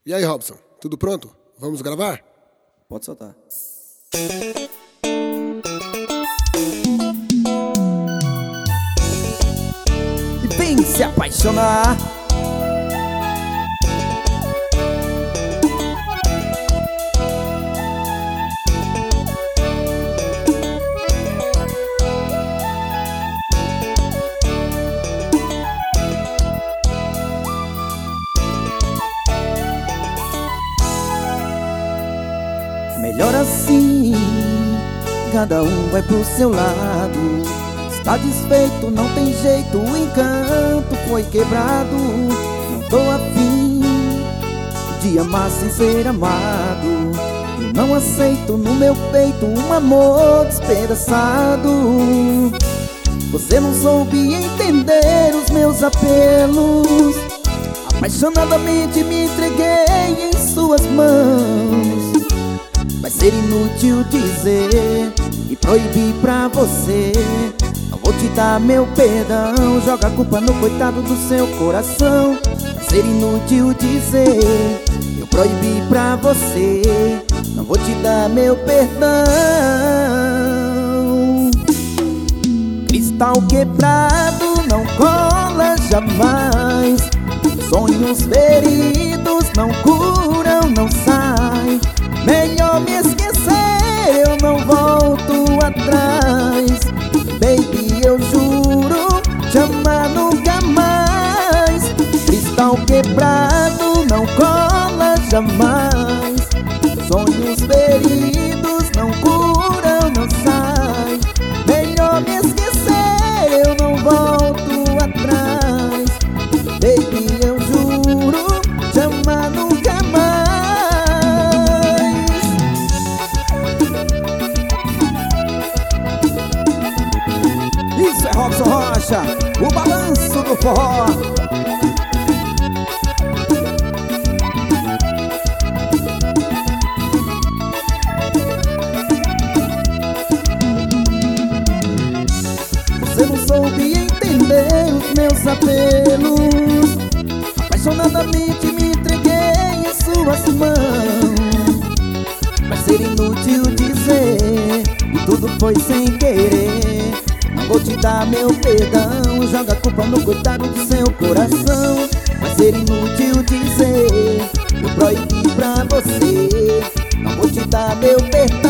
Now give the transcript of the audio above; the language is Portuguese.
E aí, Robson, tudo pronto? Vamos gravar? Pode soltar. E vem se apaixonar. Melhor assim, cada um vai pro seu lado. Está desfeito, não tem jeito, o encanto foi quebrado. Não tô afim de amar sem ser amado. Eu não aceito no meu peito um amor despedaçado. Você não soube entender os meus apelos. Apaixonadamente me entreguei em suas mãos. Vai ser inútil dizer e proibir pra você. Não vou te dar meu perdão. Joga a culpa no coitado do seu coração. Vai ser inútil dizer eu proibi pra você. Não vou te dar meu perdão. Cristal quebrado não cola jamais. Sonhos feridos não curam, não saem. Melhor me esquecer, eu não volto atrás. Baby, eu juro, te amar nunca mais. Cristal quebrado não cola jamais. Sonhos feridos não curam, não saem. Melhor me esquecer, eu não volto atrás. Baby, eu juro, te amar nunca mais. Isso é Robson Rocha, o balanço do forró. Você não soube entender os meus apelos. Apaixonadamente me entreguei em suas mãos. Vai ser inútil dizer que tudo foi sem querer. Não vou te dar meu perdão. Joga a culpa no coitado do seu coração. Vai ser inútil dizer eu proibi pra você. Não vou te dar meu perdão.